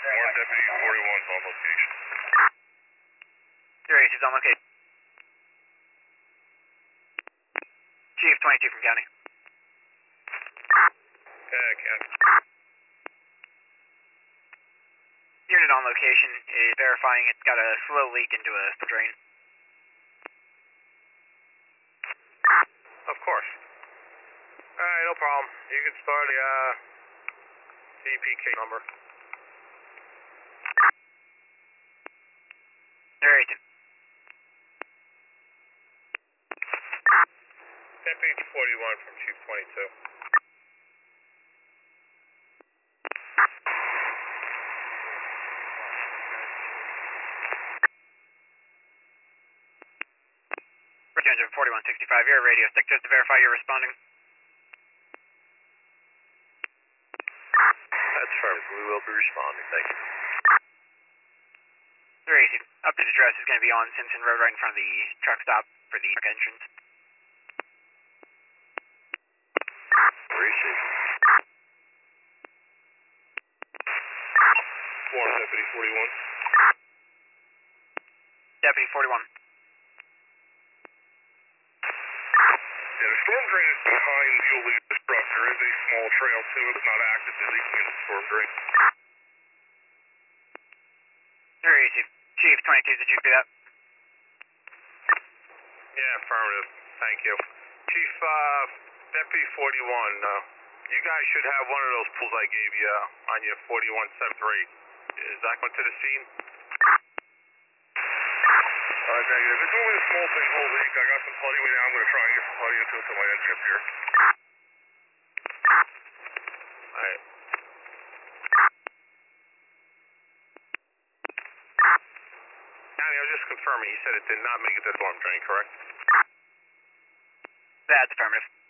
Warren Deputy 41's on location. Your AC is on location. Chief 22 from county. County. Unit on location is verifying it's got a slow leak into a drain. Of course. Alright, no problem. You can start the CPK number. There, 18. Deputy 41 from Chief 22. Engine 4165, you're a radio stick just to verify you're responding. That's firm. We will be responding. Thank you. Your AC updated address is going to be on Simpson Road right in front of the truck stop for the truck entrance. Receive. Warren Deputy 41. Deputy 41. Yeah, the storm drain is behind the illegal truck. There is a small trail to it. It's not actively leaking in the storm drain. Your AC. Chief 22, did you see that? Yeah, affirmative. Thank you. Chief, Deputy 41, you guys should have one of those pools I gave you on your 4173. Is that going to the scene? Alright, negative. It's only a small pinhole leak. I got some putty with it. I'm going to try and get some putty into it till my end trip here. Alright. County, I was just confirming. You said it did not make it to the storm drain, correct? That's affirmative.